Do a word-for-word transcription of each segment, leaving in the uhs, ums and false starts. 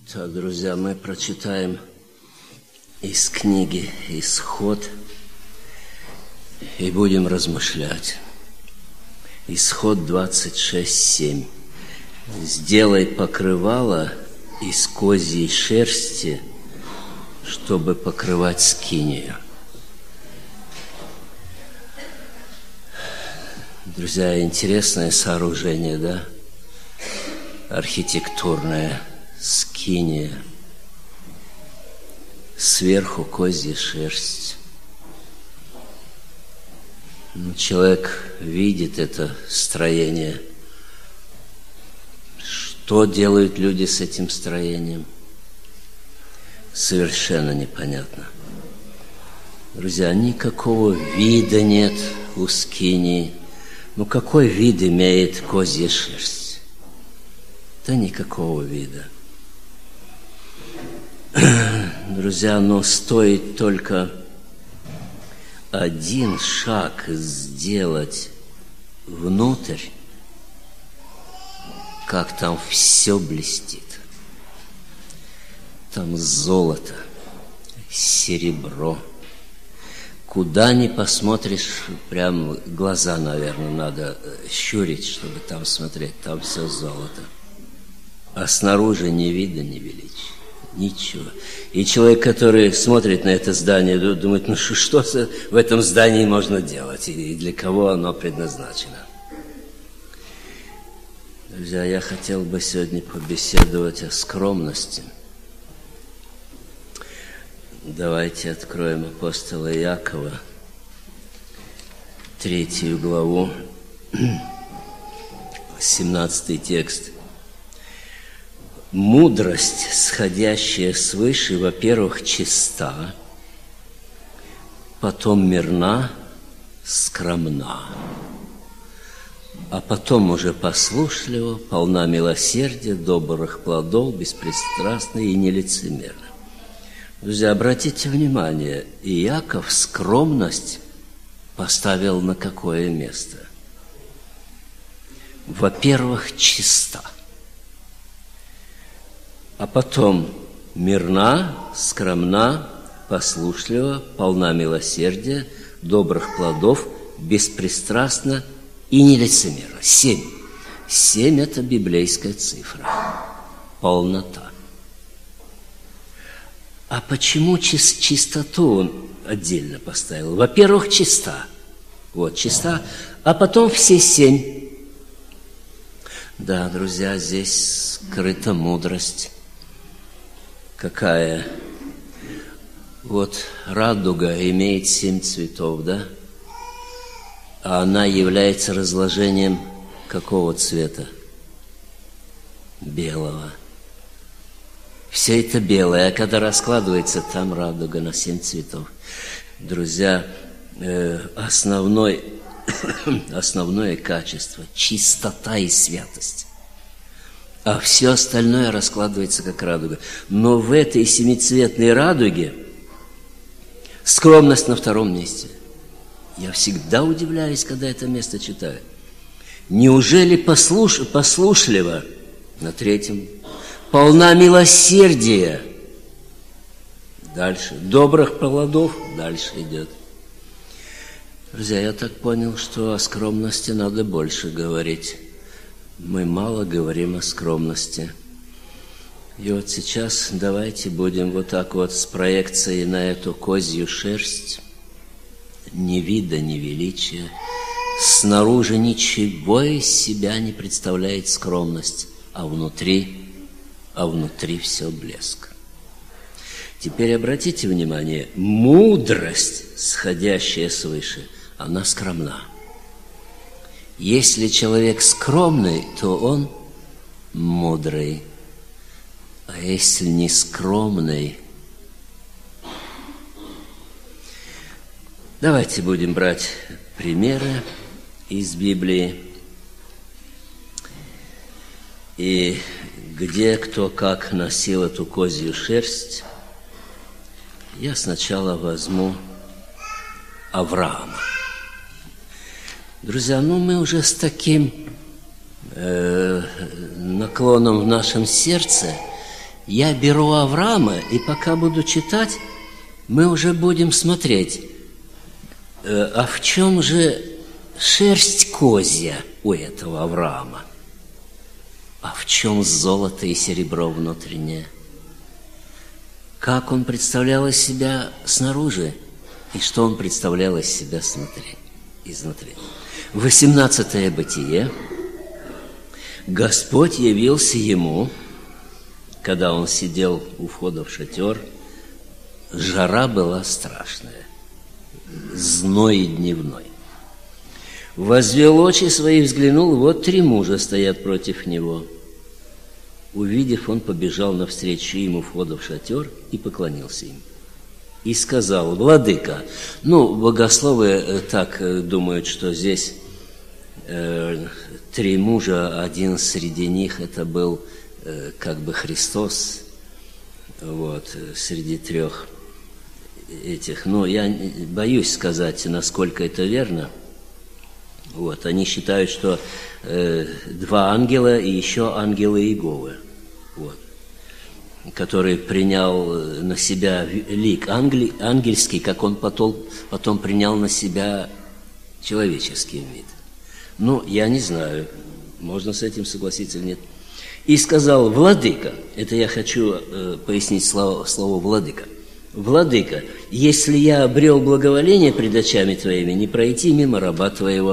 Так, друзья, мы прочитаем из книги «Исход» и будем размышлять. Исход двадцать шесть семь. «Сделай покрывало из козьей шерсти, чтобы покрывать скинию». Друзья, интересное сооружение, да? Архитектурное. Скиния. Сверху козья шерсть. Ну, человек видит это строение. Что делают люди с этим строением? Совершенно непонятно. Друзья, никакого вида нет у скинии. Ну, какой вид имеет козья шерсть? Да никакого вида. Друзья, но стоит только один шаг сделать внутрь, как там все блестит. Там золото, серебро. Куда ни посмотришь, прям глаза, наверное, надо щурить, чтобы там смотреть. Там все золото. А снаружи ни вида, ни величия. Ничего. И человек, который смотрит на это здание, думает, ну что в этом здании можно делать, и для кого оно предназначено. Друзья, я хотел бы сегодня побеседовать о скромности. Давайте откроем апостола Иакова, третью главу, семнадцатый текст. Мудрость, сходящая свыше, во-первых, чиста, потом мирна, скромна, а потом уже послушлива, полна милосердия, добрых плодов, беспристрастна и нелицемерна. Друзья, обратите внимание, Иаков скромность поставил на какое место? Во-первых, чиста. А потом мирна, скромна, послушлива, полна милосердия, добрых плодов, беспристрастна и нелицемерна. Семь. Семь – это библейская цифра. Полнота. А почему чис- чистоту он отдельно поставил? Во-первых, чиста. Вот, чиста. А потом все семь. Да, друзья, здесь скрыта мудрость. Какая? Вот радуга имеет семь цветов, да? А она является разложением какого цвета? Белого. Все это белое, а когда раскладывается, там радуга на семь цветов. Друзья, э, основной, основное качество – чистота и святость. А все остальное раскладывается как радуга. Но в этой семицветной радуге скромность на втором месте. Я всегда удивляюсь, когда это место читаю. Неужели послуш... послушливо на третьем? Полна милосердия. Дальше. Добрых плодов. Дальше идет. Друзья, я так понял, что о скромности надо больше говорить. Мы мало говорим о скромности. И вот сейчас давайте будем вот так вот с проекцией на эту козью шерсть. Ни вида, ни величия. Снаружи ничего из себя не представляет скромность, а внутри, а внутри все блеск. Теперь обратите внимание, мудрость, сходящая свыше, она скромна. Если человек скромный, то он мудрый. А если не скромный, давайте будем брать примеры из Библии. И где кто как носил эту козью шерсть, я сначала возьму Авраама. Друзья, ну мы уже с таким э, наклоном в нашем сердце я беру Авраама, и пока буду читать, мы уже будем смотреть, а в чем же шерсть козья у этого Авраама, а в чем золото и серебро внутреннее, как он представлял из себя снаружи и что он представлял из себя снутри, изнутри. восемнадцатое Бытие. Господь явился ему, когда он сидел у входа в шатер. Жара была страшная, зной дневной. Возвел очи свои, взглянул, вот три мужа стоят против него. Увидев, он побежал навстречу им у входа в шатер и поклонился им. И сказал: владыка. Ну, богословы так думают, что здесь э, три мужа, один среди них это был э, как бы Христос, вот, среди трех этих. Но я боюсь сказать, насколько это верно. Вот, они считают, что э, два ангела и еще ангелы Иеговы, вот, который принял на себя лик англи, ангельский, как он потом, потом принял на себя человеческий вид. Ну, я не знаю, можно с этим согласиться или нет. И сказал: владыка, это я хочу э, пояснить слово, слово владыка. Владыка, если я обрел благоволение пред очами твоими, не пройти мимо раба твоего.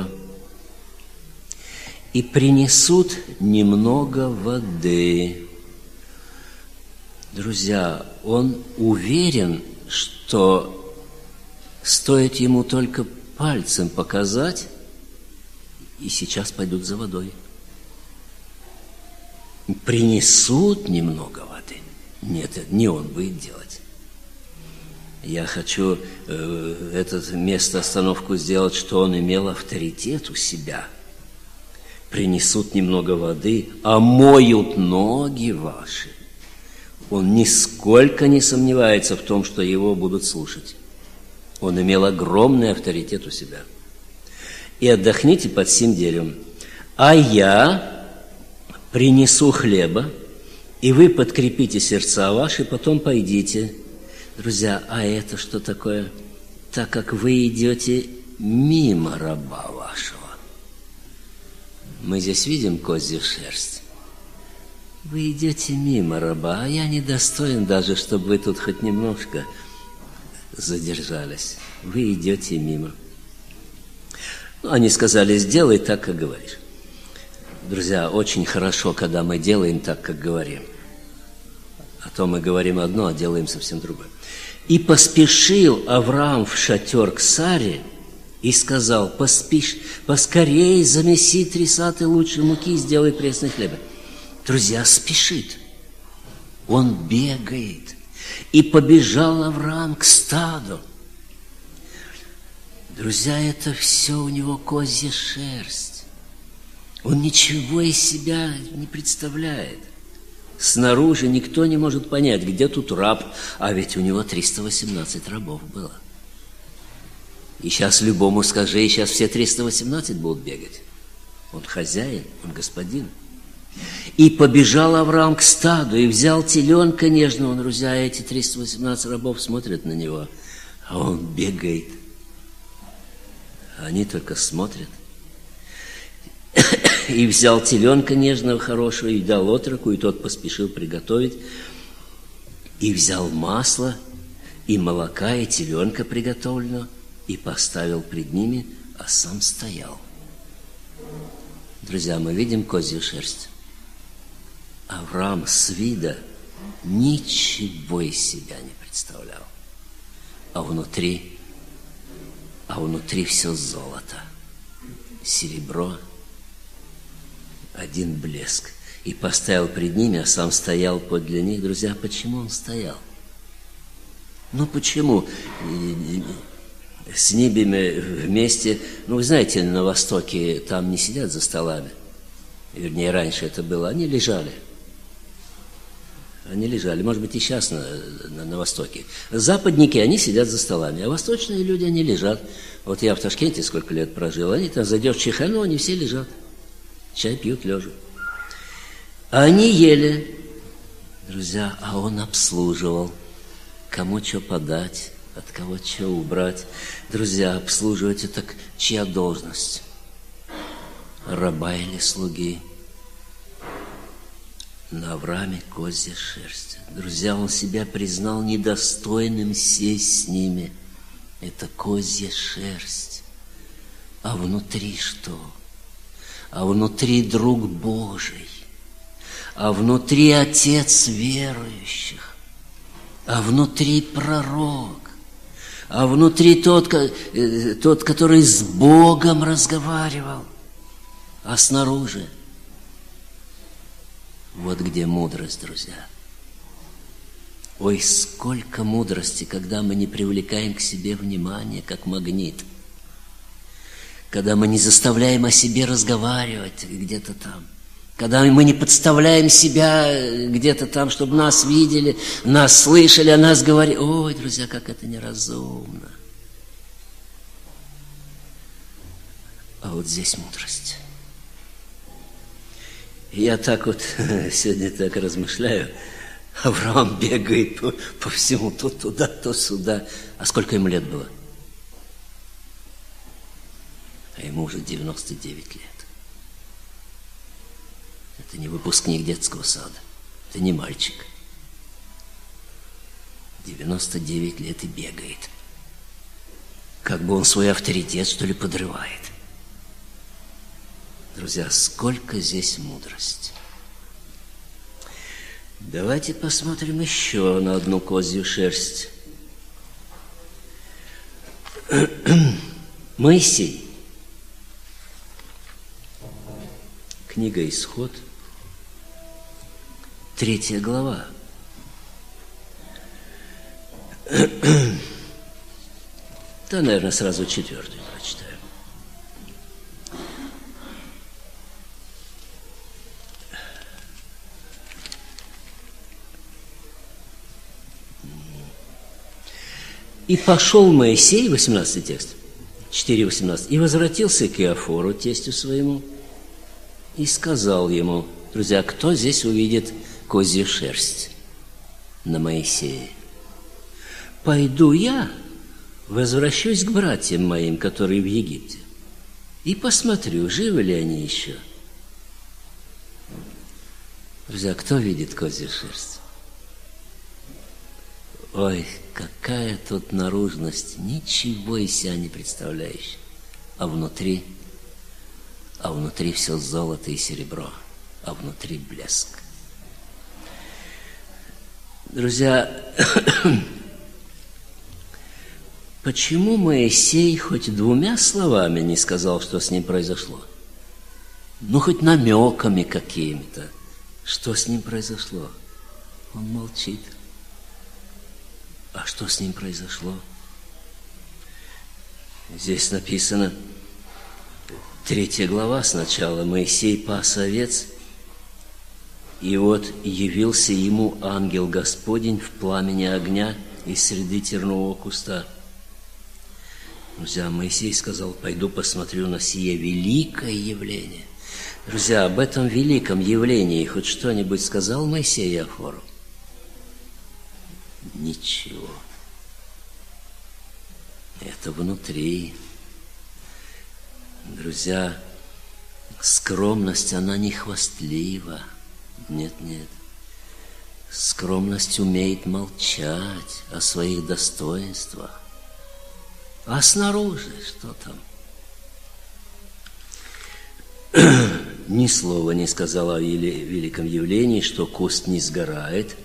И принесут немного воды. Друзья, он уверен, что стоит ему только пальцем показать, и сейчас пойдут за водой. Принесут немного воды. Нет, это не он будет делать. Я хочу э, это место остановку сделать, что он имел авторитет у себя. Принесут немного воды, омоют ноги ваши. Он нисколько не сомневается в том, что его будут слушать. Он имел огромный авторитет у себя. И отдохните под сим деревом. А я принесу хлеба, и вы подкрепите сердца ваши, потом пойдите. Друзья, а это что такое? Так как вы идете мимо раба вашего. Мы здесь видим козью шерсть. Вы идете мимо раба, а я недостоин даже, чтобы вы тут хоть немножко задержались. Вы идете мимо. Ну, они сказали: сделай так, как говоришь. Друзья, очень хорошо, когда мы делаем так, как говорим. А то мы говорим одно, а делаем совсем другое. И поспешил Авраам в шатер к Саре и сказал: поспешь, поскорей замеси три саты лучшей муки и сделай пресный хлеб. Друзья, спешит. Он бегает. И побежал Авраам к стаду. Друзья, это все у него козья шерсть. Он ничего из себя не представляет. Снаружи никто не может понять, где тут раб, а ведь у него триста восемнадцать рабов было. И сейчас любому скажи, и сейчас все триста восемнадцать будут бегать. Он хозяин, он господин. И побежал Авраам к стаду, и взял теленка нежного, друзья, эти триста восемнадцать рабов смотрят на него, а он бегает. Они только смотрят. И взял теленка нежного, хорошего, и дал отроку, и тот поспешил приготовить. И взял масло, и молока, и теленка приготовленного, и поставил пред ними, а сам стоял. Друзья, мы видим козью шерсть. Авраам с вида ничего из себя не представлял. А внутри, а внутри все золото, серебро, один блеск. И поставил пред ними, а сам стоял подле них. Друзья, почему он стоял? Ну, почему? С ними вместе, ну, вы знаете, на Востоке там не сидят за столами. Вернее, раньше это было. Они лежали. Они лежали. Может быть, и сейчас на, на, на Востоке. Западники, они сидят за столами. А восточные люди, они лежат. Вот я в Ташкенте сколько лет прожил. Они там, зайдешь в Чайхану, они все лежат. Чай пьют лежа. А они ели. Друзья, а он обслуживал. Кому что подать, от кого что убрать. Друзья, обслуживать — это чья должность? Раба или слуги? На Аврааме козья шерсть. Друзья, он себя признал недостойным сесть с ними. Это козья шерсть. А внутри что? А внутри друг Божий. А внутри отец верующих. А внутри пророк. А внутри тот, тот, который с Богом разговаривал. А снаружи вот где мудрость, друзья. Ой, сколько мудрости, когда мы не привлекаем к себе внимание, как магнит. Когда мы не заставляем о себе разговаривать где-то там. Когда мы не подставляем себя где-то там, чтобы нас видели, нас слышали, о нас говорили. Ой, друзья, как это неразумно. А вот здесь мудрость. Я так вот сегодня так размышляю. Авраам бегает по, по всему, то туда, то сюда. А сколько ему лет было? А ему уже девяносто девять лет. Это не выпускник детского сада. Это не мальчик. девяносто девять лет и бегает. Как бы он свой авторитет, что ли, подрывает. Друзья, сколько здесь мудрости. Давайте посмотрим еще на одну козью шерсть. Моисей. Книга Исход, третья глава. Да, наверное, сразу четвертую прочитаю. И пошел Моисей, восемнадцатый текст, четыре восемнадцать, и возвратился к Иофору, тестю своему, и сказал ему, друзья, кто здесь увидит козью шерсть на Моисее? Пойду я, возвращусь к братьям моим, которые в Египте, и посмотрю, живы ли они еще. Друзья, кто видит козью шерсть? Ой, какая тут наружность, ничего из себя не представляющая. А внутри, а внутри все золото и серебро, а внутри блеск. Друзья, почему Моисей хоть двумя словами не сказал, что с ним произошло? Ну, хоть намеками какими-то, что с ним произошло? Он молчит. А что с ним произошло? Здесь написано, третья глава сначала. Моисей пас овец, и вот явился ему ангел Господень в пламени огня из среды тернового куста. Друзья, Моисей сказал, пойду посмотрю на сие великое явление. Друзья, об этом великом явлении хоть что-нибудь сказал Моисей Иофору? Ничего. Это внутри. Друзья, скромность, она не хвастлива. Нет, нет. Скромность умеет молчать о своих достоинствах. А снаружи что там? Ни слова не сказала о великом явлении, что куст не сгорает.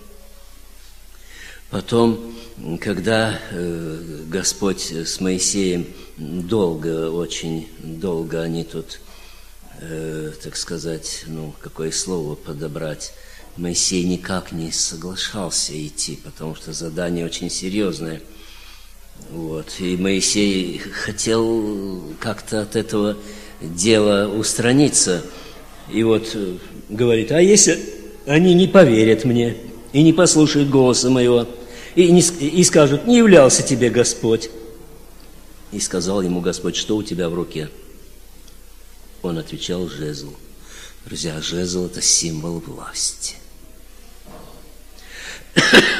Потом, когда э, Господь с Моисеем долго, очень долго они тут, э, так сказать, ну, какое слово подобрать, Моисей никак не соглашался идти, потому что задание очень серьезное. Вот. И Моисей хотел как-то от этого дела устраниться. И вот говорит, а если они не поверят мне и не послушают голоса моего, И, не, и скажут, не являлся тебе Господь. И сказал ему Господь, что у тебя в руке? Он отвечал, жезл. Друзья, жезл – это символ власти.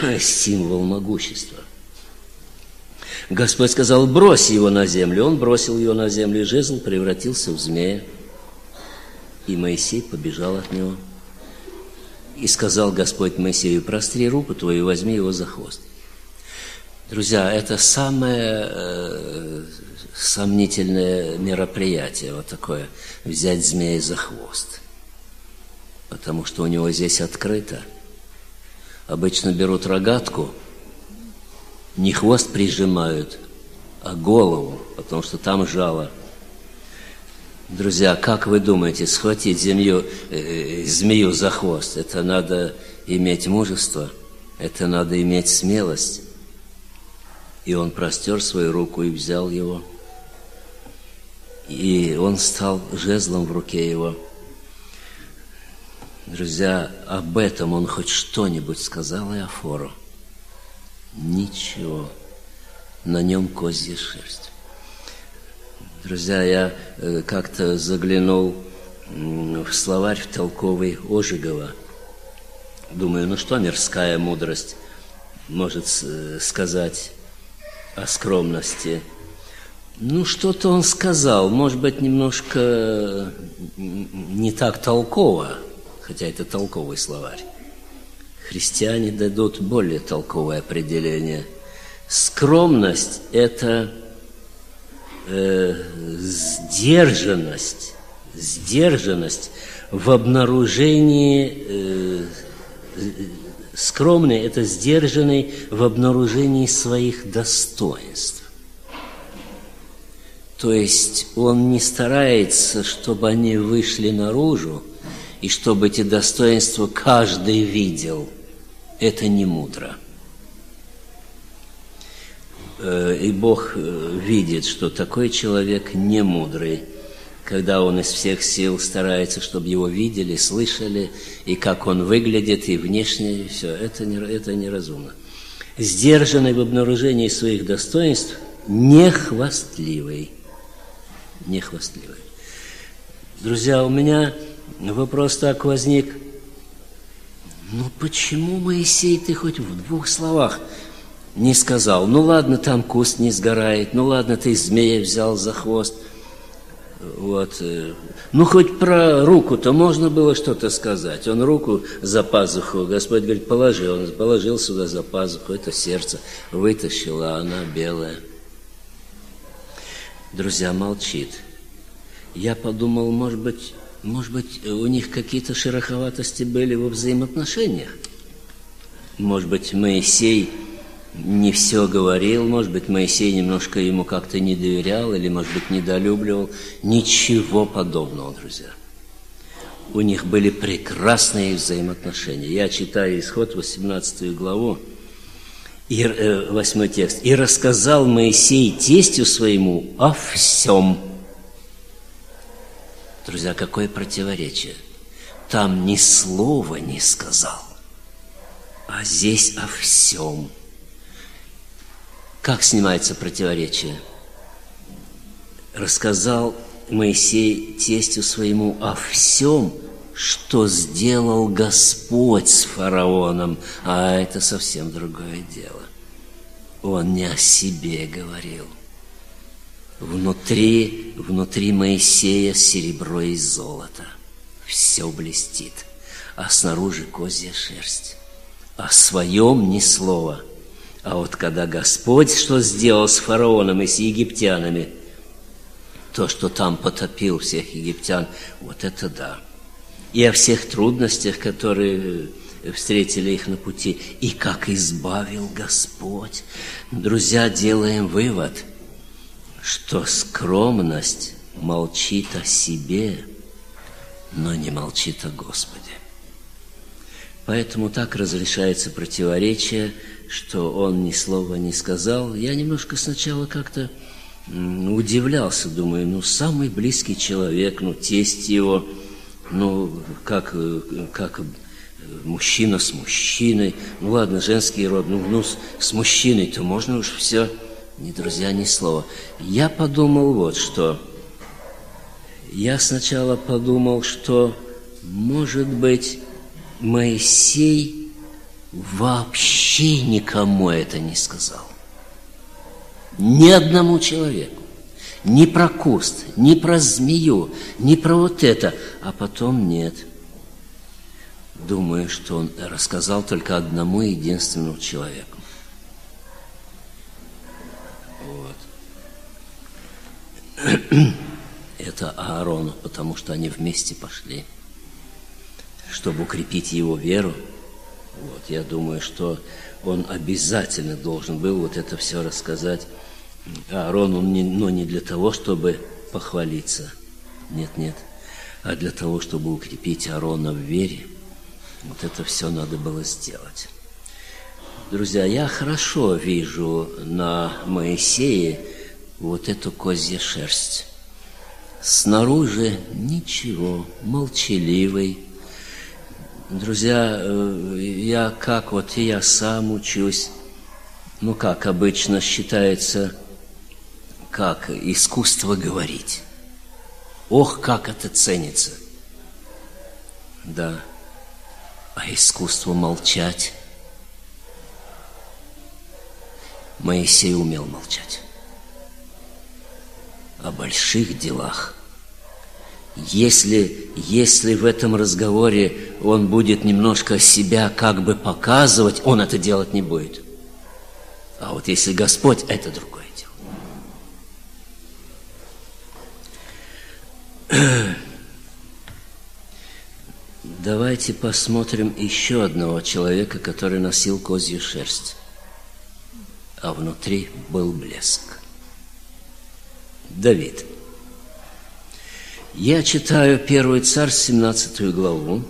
символ могущества. Господь сказал: брось его на землю. Он бросил его на землю, и жезл превратился в змея. И Моисей побежал от него. И сказал Господь Моисею: простри руку твою и возьми его за хвост. Друзья, это самое э, сомнительное мероприятие, вот такое, взять змея за хвост. Потому что у него здесь открыто. Обычно берут рогатку, не хвост прижимают, а голову, потому что там жало. Друзья, как вы думаете, схватить землю, э, змею за хвост? Это надо иметь мужество, это надо иметь смелость. И он простер свою руку и взял его. И он стал жезлом в руке его. Друзья, об этом он хоть что-нибудь сказал Иофору? Ничего. На нем козья шерсть. Друзья, я как-то заглянул в словарь в толковый Ожегова. Думаю, ну что мирская мудрость может сказать о скромности? Ну, что-то он сказал, может быть, немножко не так толково, хотя это толковый словарь. Христиане дадут более толковое определение. Скромность – это э, сдержанность, сдержанность в обнаружении, э, скромный – это сдержанный в обнаружении своих достоинств. То есть он не старается, чтобы они вышли наружу, и чтобы эти достоинства каждый видел. Это не мудро. И Бог видит, что такой человек не мудрый, когда он из всех сил старается, чтобы его видели, слышали, и как он выглядит, и внешне, и все. Это, не, это неразумно. Сдержанный в обнаружении своих достоинств, не хвастливый. Не хвастливый. Друзья, у меня вопрос так возник. Ну почему, Моисей, ты хоть в двух словах не сказал? Ну ладно, там куст не сгорает, ну ладно, ты змея взял за хвост. Вот. Ну хоть про руку-то можно было что-то сказать. Он руку за пазуху, Господь говорит, положи. Он положил сюда за пазуху, это сердце вытащил, а она белая. Друзья, молчит. Я подумал, может быть, может быть, у них какие-то шероховатости были во взаимоотношениях. Может быть, Моисей не все говорил, может быть, Моисей немножко ему как-то не доверял или, может быть, недолюбливал. Ничего подобного, друзья. У них были прекрасные взаимоотношения. Я читаю Исход, восемнадцатую главу, и, э, восьмой текст. «И рассказал Моисей тестю своему о всем». Друзья, какое противоречие. Там ни слова не сказал, а здесь о всем. Как снимается противоречие? Рассказал Моисей тестю своему о всем, что сделал Господь с фараоном, а это совсем другое дело. Он не о себе говорил. Внутри, внутри Моисея серебро и золото. Все блестит. А снаружи козья шерсть. О своем ни слова. А вот когда Господь что сделал с фараоном и с египтянами, то, что там потопил всех египтян, вот это да. И о всех трудностях, которые встретили их на пути, и как избавил Господь. Друзья, делаем вывод, что скромность молчит о себе, но не молчит о Господе. Поэтому так разрешается противоречие, что он ни слова не сказал. Я немножко сначала как-то удивлялся, думаю, ну, самый близкий человек, ну, тесть его, ну, как, как мужчина с мужчиной, ну, ладно, женский род, ну, ну с, с мужчиной-то можно уж все. Ни друзья, ни слова. Я подумал вот что. Я сначала подумал, что, может быть, Моисей вообще вообще никому это не сказал. Ни одному человеку. Ни про куст, ни про змею, ни про вот это. А потом нет. Думаю, что он рассказал только одному единственному человеку. Вот. Это Аарону, потому что они вместе пошли, чтобы укрепить его веру. Вот. Я думаю, что он обязательно должен был вот это все рассказать Аарону, но не для того, чтобы похвалиться. Нет, нет. А для того, чтобы укрепить Аарона в вере. Вот это все надо было сделать. Друзья, я хорошо вижу на Моисее вот эту козью шерсть. Снаружи ничего, молчаливый. Друзья, я как вот и я сам учусь, ну как обычно считается, как искусство говорить. Ох, как это ценится. Да. А искусство молчать? Моисей умел молчать. О больших делах. Если, если в этом разговоре он будет немножко себя как бы показывать, он это делать не будет. А вот если Господь, это другое дело. Давайте посмотрим еще одного человека, который носил козью шерсть, а внутри был блеск. Давид. Я читаю Первый Царь, семнадцатую главу.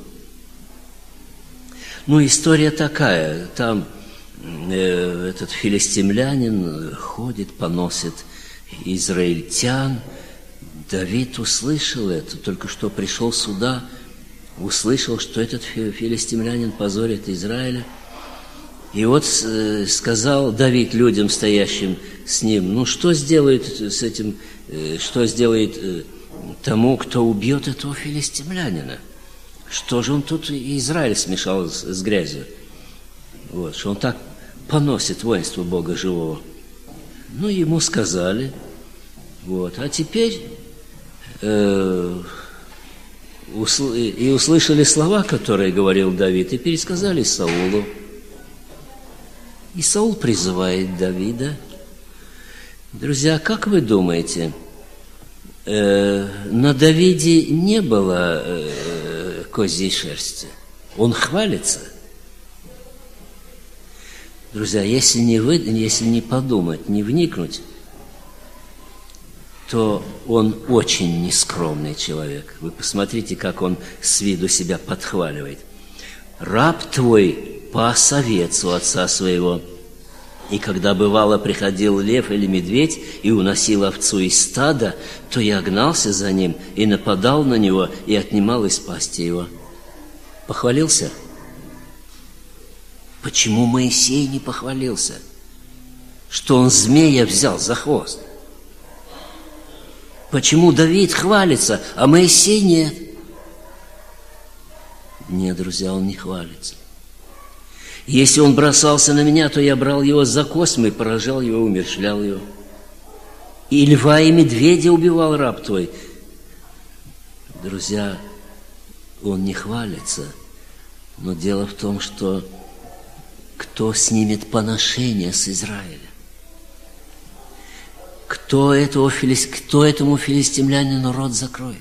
Ну, история такая. Там э, этот филистимлянин ходит, поносит израильтян. Давид услышал это, только что пришел сюда, услышал, что этот филистимлянин позорит Израиля. И вот э, сказал Давид людям, стоящим с ним, ну, что сделает с этим, э, что сделает э, тому, кто убьет этого филистимлянина? Что же он тут Израиль смешал с, с грязью? Вот, что он так поносит воинство Бога живого. Ну, ему сказали. Вот, а теперь э, усл- и услышали слова, которые говорил Давид, и пересказали Саулу. И Саул призывает Давида. Друзья, как вы думаете, э, на Давиде не было э, козьей шерсти? Он хвалится? Друзья, если не, вы, если не подумать, не вникнуть, то он очень нескромный человек. Вы посмотрите, как он с виду себя подхваливает. «Раб твой пас овец у отца своего, и когда бывало приходил лев или медведь и уносил овцу из стада, то я гнался за ним и нападал на него и отнимал из пасти его». Похвалился? Почему Моисей не похвалился? Что он змея взял за хвост? Почему Давид хвалится, а Моисей нет? Нет, друзья, он не хвалится. Если он бросался на меня, то я брал его за космы, поражал его, умерщвлял его. И льва, и медведя убивал раб твой. Друзья, он не хвалится, но дело в том, что кто снимет поношение с Израиля? Кто, этого, кто этому филистимлянину рот закроет?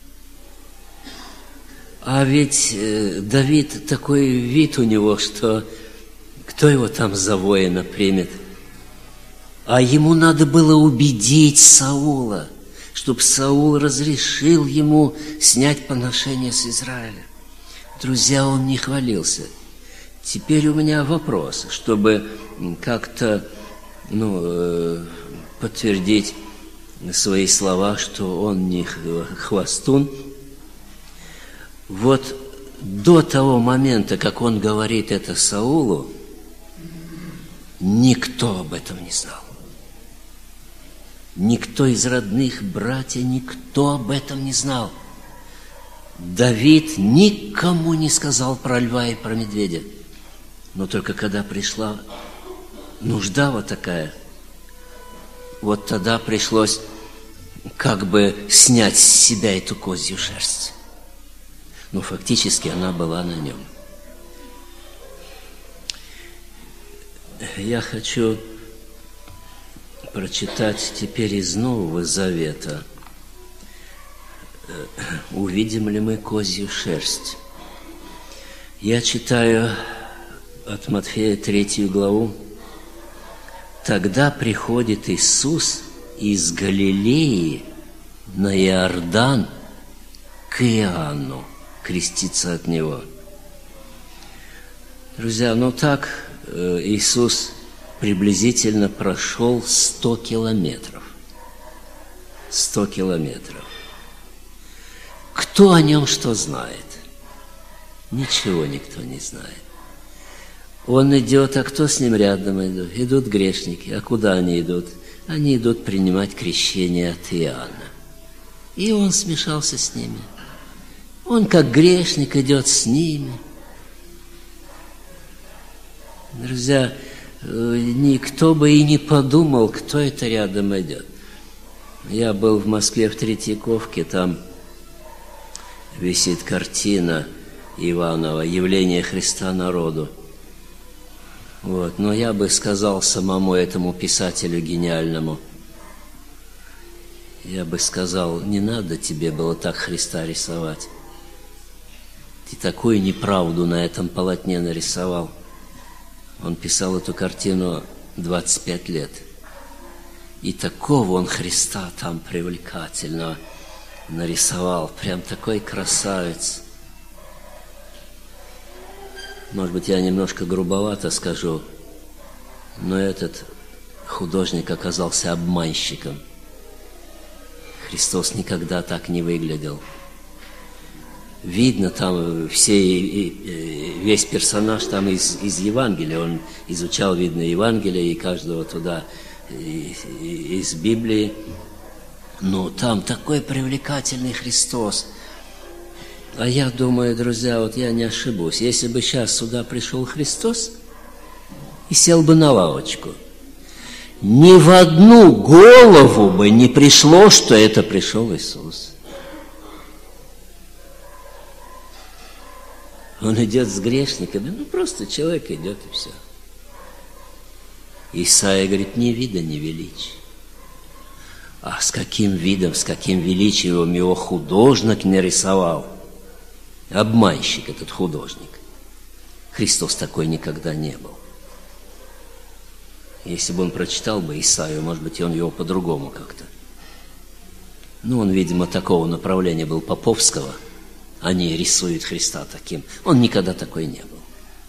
А ведь э, Давид, такой вид у него, что кто его там за воина примет? А ему надо было убедить Саула, чтобы Саул разрешил ему снять поношение с Израиля. Друзья, он не хвалился. Теперь у меня вопрос, чтобы как-то ну, э, подтвердить свои слова, что он не хвастун. Вот до того момента, как он говорит это Саулу, никто об этом не знал. Никто из родных, братья, никто об этом не знал. Давид никому не сказал про льва и про медведя. Но только когда пришла нужда вот такая, вот тогда пришлось как бы снять с себя эту козью шерсть. Но фактически она была на нем. Я хочу прочитать теперь из Нового Завета. Увидим ли мы козью шерсть? Я читаю от Матфея третью главу. Тогда приходит Иисус из Галилеи на Иордан к Иоанну, креститься от него. Друзья, ну так Иисус приблизительно прошел сто километров. Сто километров. Кто о нем что знает? Ничего никто не знает. Он идет, а кто с ним рядом идут? Идут грешники. А куда они идут? Они идут принимать крещение от Иоанна. И он смешался с ними. Он, как грешник, идет с ними. Друзья, никто бы и не подумал, кто это рядом идет. Я был в Москве в Третьяковке, там висит картина Иванова «Явление Христа народу». Вот. Но я бы сказал самому этому писателю гениальному, я бы сказал, не надо тебе было так Христа рисовать. Ты такую неправду на этом полотне нарисовал. Он писал эту картину двадцать пять лет. И такого он Христа там привлекательного нарисовал. Прям такой красавец. Может быть, я немножко грубовато скажу, но этот художник оказался обманщиком. Христос никогда так не выглядел. Видно там все, весь персонаж там из, из Евангелия. Он изучал, видно, Евангелие и каждого туда из Библии. Но там такой привлекательный Христос. А я думаю, друзья, вот я не ошибусь. Если бы сейчас сюда пришел Христос и сел бы на лавочку, ни в одну голову бы не пришло, что это пришел Иисус. Он идет с грешниками, ну просто человек идет и все. Исаия говорит, ни вида, ни величия. А с каким видом, с каким величием его художник нарисовал? Обманщик этот художник. Христос такой никогда не был. Если бы он прочитал бы Исаию, может быть, и он его по-другому как-то. Ну, он, видимо, такого направления был поповского. Они рисуют Христа таким. Он никогда такой не был.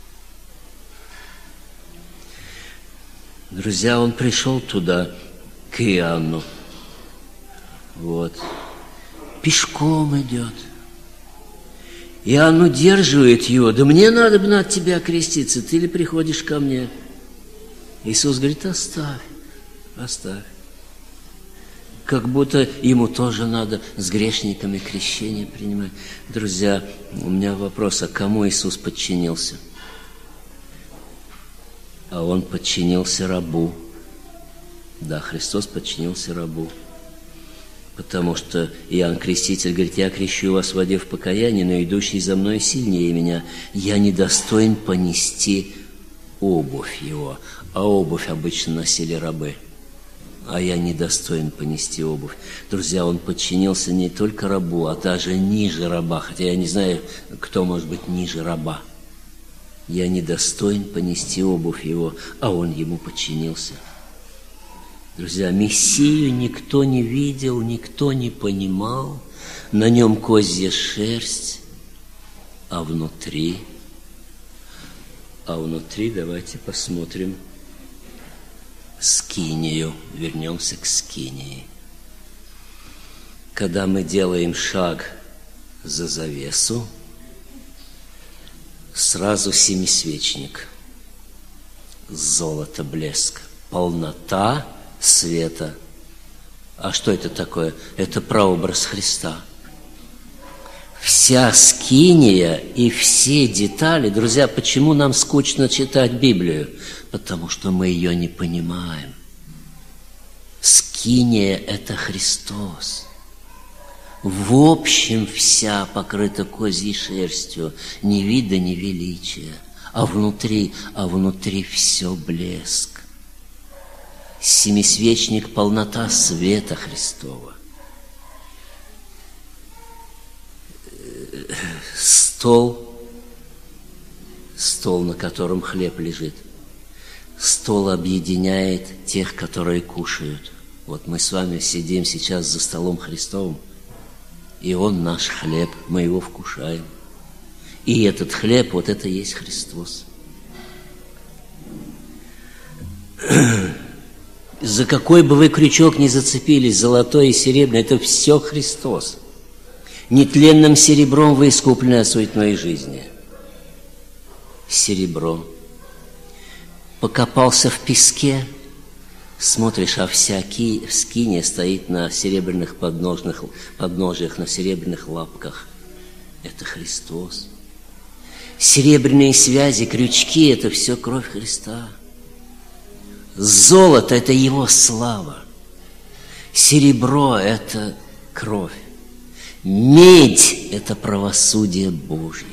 Друзья, он пришел туда, к Иоанну. Вот. Пешком идет. Иоанн удерживает его. Да мне надо бы от тебя креститься. Ты ли приходишь ко мне? Иисус говорит, оставь, оставь. Как будто ему тоже надо с грешниками крещение принимать. Друзья, у меня вопрос, а кому Иисус подчинился? А он подчинился рабу. Да, Христос подчинился рабу. Потому что Иоанн Креститель говорит, я крещу вас в воде в покаянии, но идущий за мной сильнее меня. Я недостоин понести обувь его. А обувь обычно носили рабы. А я недостоин понести обувь. Друзья, он подчинился не только рабу, а даже ниже раба. Хотя я не знаю, кто может быть ниже раба. Я недостоин понести обувь его, а он ему подчинился. Друзья, Мессию никто не видел, никто не понимал. На нем козья шерсть, а внутри... А внутри давайте посмотрим скинию. Вернемся к скинии. Когда мы делаем шаг за завесу, сразу семисвечник, золото, блеск, полнота света. А что это такое? Это прообраз Христа. Вся скиния и все детали. Друзья, почему нам скучно читать Библию? Потому что мы ее не понимаем. Скиния – это Христос. В общем, вся покрыта козьей шерстью, ни вида, ни величия. А внутри, а внутри все блеск. Семисвечник – полнота света Христова. Стол, стол, на котором хлеб лежит. Стол объединяет тех, которые кушают. Вот мы с вами сидим сейчас за столом Христовым, и Он наш хлеб, мы его вкушаем. И этот хлеб, вот это есть Христос. За какой бы вы крючок ни зацепились, золотой и серебряный, это все Христос. Нетленным серебром вы искуплены от суетной жизни. Серебро. Покопался в песке, смотришь, а вся ки, скиния стоит на серебряных подножных, подножиях, на серебряных лапках. Это Христос. Серебряные связи, крючки – это все кровь Христа. Золото – это Его слава. Серебро – это кровь. Медь – это правосудие Божье.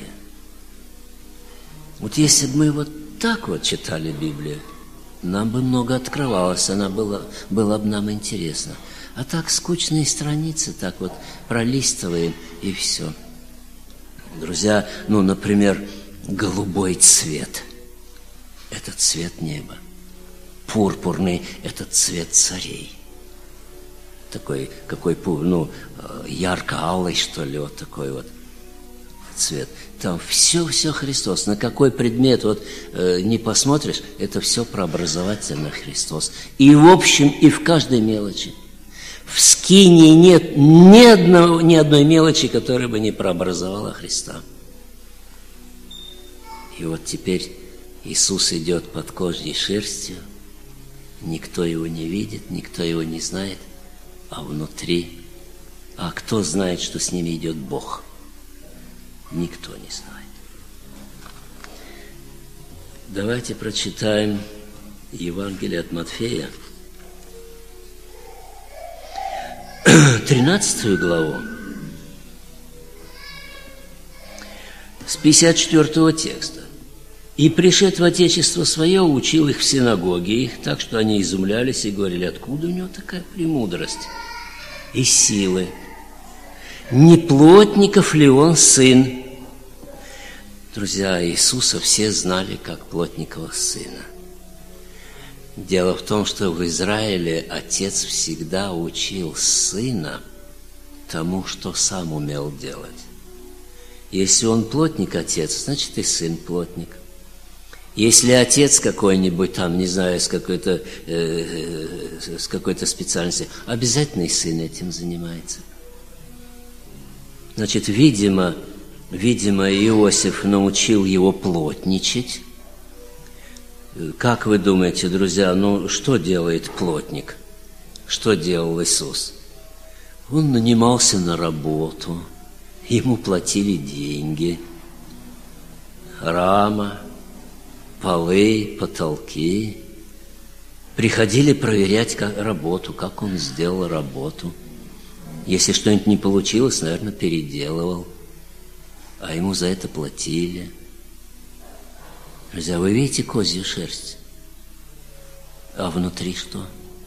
Вот если бы мы вот так вот читали Библию, нам бы много открывалось, она была, было бы нам интересно. А так скучные страницы, так вот пролистываем, и все. Друзья, ну, например, голубой цвет – это цвет неба. Пурпурный – это цвет царей. Такой, какой, ну, ярко-алый, что ли, вот такой вот цвет. Там все-все Христос. На какой предмет вот э, не посмотришь, это все прообразовательно Христос. И в общем, и в каждой мелочи. В скинии нет ни, одного, ни одной мелочи, которая бы не прообразовала Христа. И вот теперь Иисус идет под кожей шерстью, никто его не видит, никто его не знает, а внутри, а кто знает, что с ними идет Бог? Никто не знает. Давайте прочитаем Евангелие от Матфея, тринадцатую главу, с пятьдесят четвёртого текста. «И, пришед в Отечество Свое, учил их в синагоге их, так что они изумлялись и говорили, откуда у него такая премудрость и силы? Не плотников ли он сын?» Друзья, Иисуса все знали как плотникова сына. Дело в том, что в Израиле отец всегда учил сына тому, что сам умел делать. Если он плотник, отец, значит и сын плотник. Если отец какой-нибудь там, не знаю, с какой-то, э, с какой-то специальностью, обязательно и сын этим занимается. Значит, видимо, видимо, Иосиф научил его плотничать. Как вы думаете, друзья, ну что делает плотник? Что делал Иисус? Он нанимался на работу, ему платили деньги, рама, полы, потолки. Приходили проверять как, работу, как он сделал работу. Если что-нибудь не получилось, наверное, переделывал. А ему за это платили. Друзья, вы видите козью шерсть? А внутри что?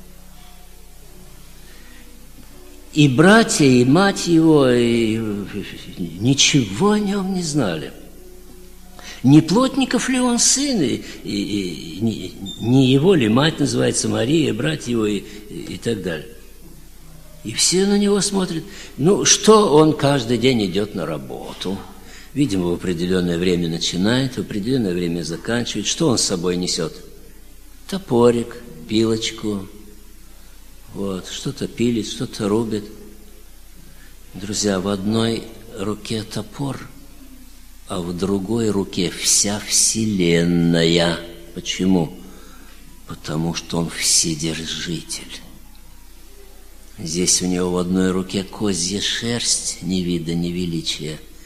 И братья, и мать его, и ничего о нем не знали. Не плотников ли он сын, и, и, и не, не его ли мать называется Мария, братья его и, и, и так далее. И все на него смотрят. Ну, что он каждый день идет на работу? Видимо, в определенное время начинает, в определенное время заканчивает. Что он с собой несет? Топорик, пилочку. Вот, что-то пилит, что-то рубит. Друзья, в одной руке топор, а в другой руке вся вселенная. Почему? Потому что он вседержитель. Здесь у него в одной руке козья шерсть, ни вида, ни величия,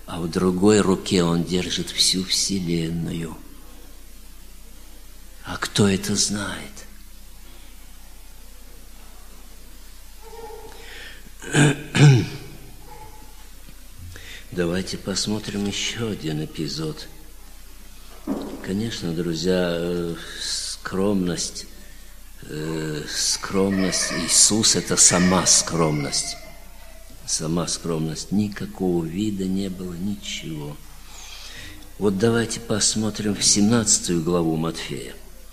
а в другой руке Он держит всю вселенную. А кто это знает? Давайте посмотрим еще один эпизод. Конечно, друзья, скромность, э, скромность, Иисус – это сама скромность. Сама скромность. Никакого вида не было, ничего. Вот давайте посмотрим в семнадцатую главу Матфея.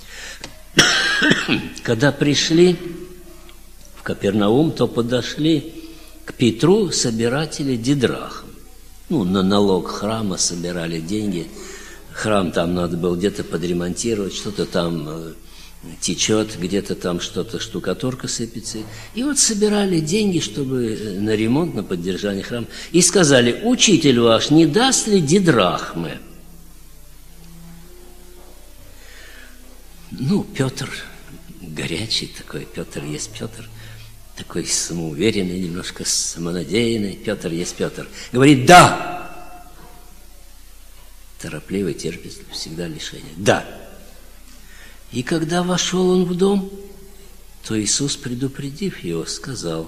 Когда пришли в Капернаум, то подошли к Петру собиратели дидрахм. Ну, на налог храма собирали деньги. Храм там надо было где-то подремонтировать, что-то там э, течет, где-то там что-то, штукатурка сыпется. И вот собирали деньги, чтобы на ремонт, на поддержание храма. И сказали: учитель ваш не даст ли дидрахмы? Ну, Петр горячий такой, Петр есть Петр, такой самоуверенный, немножко самонадеянный. Петр есть Петр. Говорит: да. Торопливый, терпит, всегда лишение. Да. И когда вошел он в дом, то Иисус, предупредив его, сказал: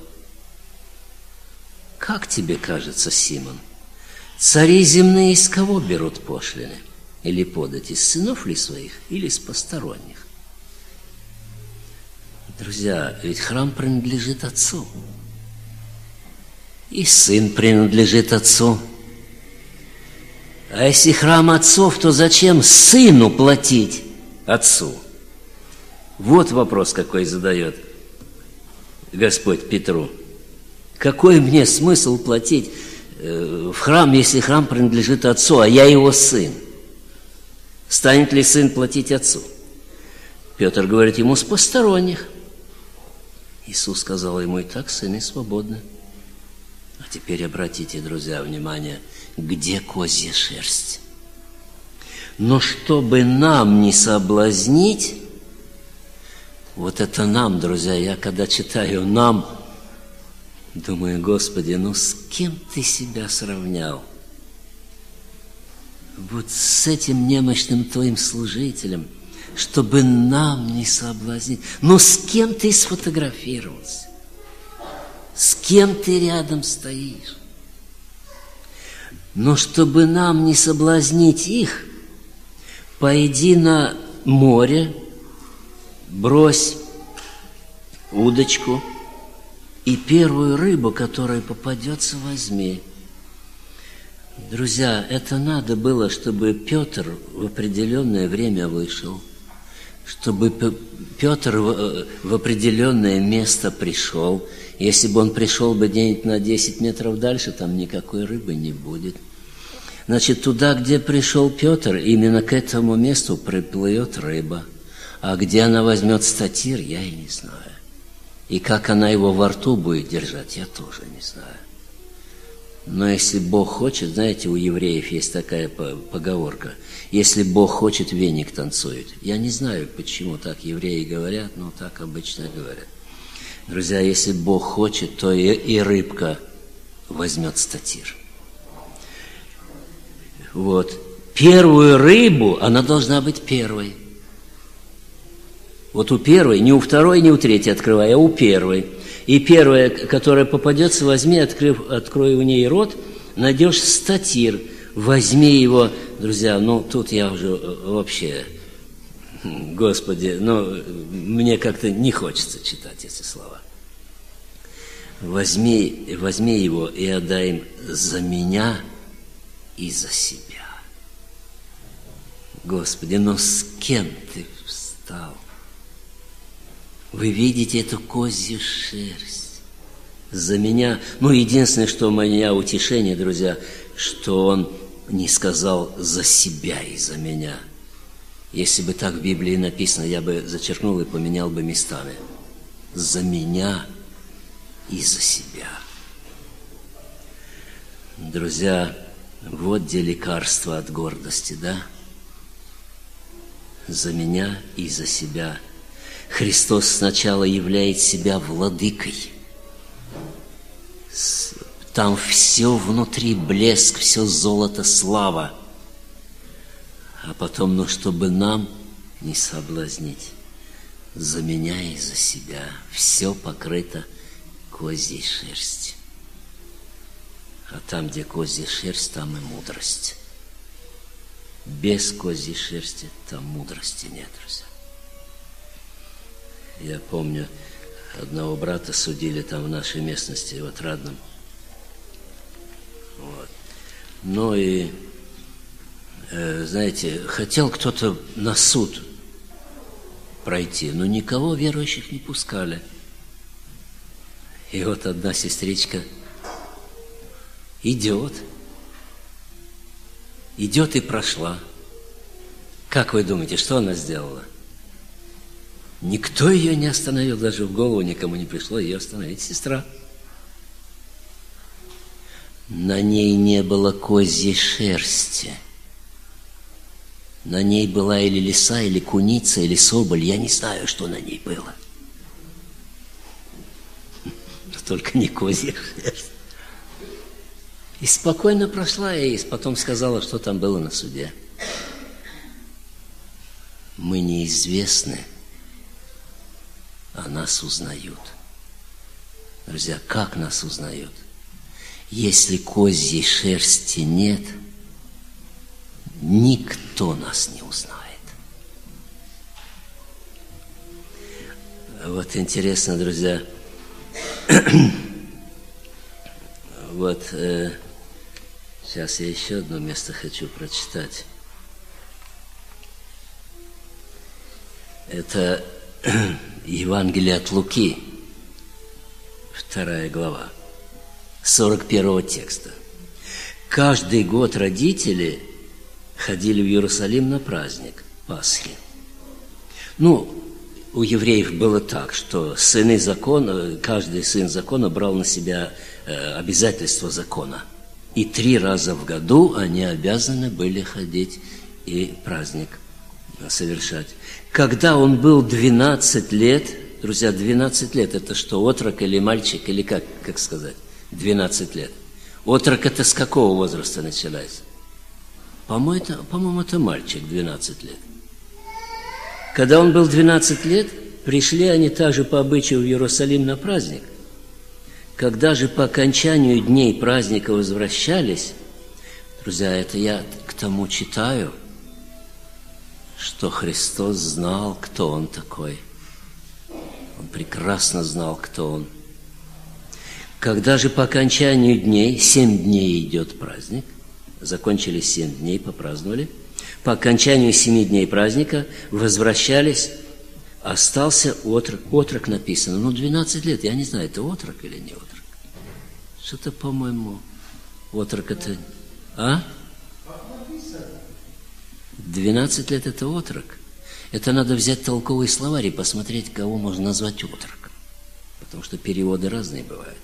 как тебе кажется, Симон, цари земные из кого берут пошлины или подать? Из сынов ли своих или из посторонних? Друзья, ведь храм принадлежит Отцу. И сын принадлежит Отцу. А если храм отцов, то зачем сыну платить Отцу? Вот вопрос, какой задает Господь Петру. Какой мне смысл платить в храм, если храм принадлежит Отцу, а я его сын? Станет ли сын платить Отцу? Петр говорит ему: с посторонних. Иисус сказал ему: и так сыны свободны. А теперь обратите, друзья, внимание, где козья шерсть? Но чтобы нам не соблазнить, вот это нам, друзья, я когда читаю «нам», думаю: Господи, ну с кем Ты себя сравнял? Вот с этим немощным Твоим служителем, чтобы нам не соблазнить. Ну с кем Ты сфотографировался? С кем Ты рядом стоишь? Но чтобы нам не соблазнить их, пойди на море, брось удочку и первую рыбу, которая попадется, возьми. Друзья, это надо было, чтобы Петр в определенное время вышел, чтобы Петр в определенное место пришел. Если бы он пришел бы где-нибудь на десять метров дальше, там никакой рыбы не будет. Значит, туда, где пришел Петр, именно к этому месту приплывет рыба. А где она возьмет статир, я и не знаю. И как она его во рту будет держать, я тоже не знаю. Но если Бог хочет, знаете, у евреев есть такая поговорка: если Бог хочет, веник танцует. Я не знаю, почему так евреи говорят, но так обычно говорят. Друзья, если Бог хочет, то и, и рыбка возьмет статир. Вот. Первую рыбу, она должна быть первой. Вот у первой, не у второй, не у третьей открывай, а у первой. И первая, которая попадется, возьми, открыв, открой у ней рот, найдешь статир, возьми его. Друзья, ну тут я уже вообще, Господи, ну мне как-то не хочется читать эти слова. Возьми, возьми его и отдай им за меня и за себя. Господи, ну с кем Ты встал? Вы видите эту козью шерсть за меня. Ну, единственное, что у меня утешение, друзья, что он не сказал за себя и за меня. Если бы так в Библии написано, я бы зачеркнул и поменял бы местами. За меня и за себя. Друзья, вот где лекарство от гордости, да? За меня и за себя. Христос сначала являет себя владыкой. Там все внутри блеск, все золото, слава. А потом, ну, чтобы нам не соблазнить, за меня и за себя все покрыто козьей шерстью. А там, где козья шерсть, там и мудрость. Без козьей шерсти там мудрости нет, друзья. Я помню, одного брата судили там в нашей местности, в Отрадном. Вот. Ну и, э, знаете, хотел кто-то на суд пройти, но никого верующих не пускали. И вот одна сестричка идет, идет и прошла. Как вы думаете, что она сделала? Никто ее не остановил, даже в голову никому не пришло ее остановить. Сестра. На ней не было козьей шерсти. На ней была или лиса, или куница, или соболь. Я не знаю, что на ней было. Только не козья шерсть. И спокойно прошла, и потом сказала, что там было на суде. Мы неизвестны, а нас узнают. Друзья, как нас узнают? Если козьей шерсти нет, никто нас не узнает. Вот интересно, друзья, вот э, сейчас я еще одно место хочу прочитать. Это Евангелие от Луки, вторая глава, сорок первого текста. Каждый год родители ходили в Иерусалим на праздник Пасхи. Ну, у евреев было так, что сыны закона, каждый сын закона брал на себя э, обязательства закона. И три раза в году они обязаны были ходить и праздник совершать. Когда он был двенадцать лет, друзья, двенадцать лет, это что, отрок или мальчик, или как, как сказать? двенадцать лет. Отрок это с какого возраста начинается? По-моему, это, по-моему, это мальчик, двенадцать лет. Когда он был двенадцать лет, пришли они также по обычаю в Иерусалим на праздник. Когда же по окончанию дней праздника возвращались, друзья, это я к тому читаю, что Христос знал, кто Он такой. Он прекрасно знал, кто Он. Когда же по окончанию дней, семь дней идет праздник, закончились семь дней, попраздновали, по окончанию семи дней праздника возвращались, остался отрок. Отрок написано, ну, двенадцать лет, я не знаю, это отрок или не отрок. Что-то, по-моему, отрок это... А? двенадцать лет это отрок. Это надо взять толковый словарь и посмотреть, кого можно назвать отрок. Потому что переводы разные бывают.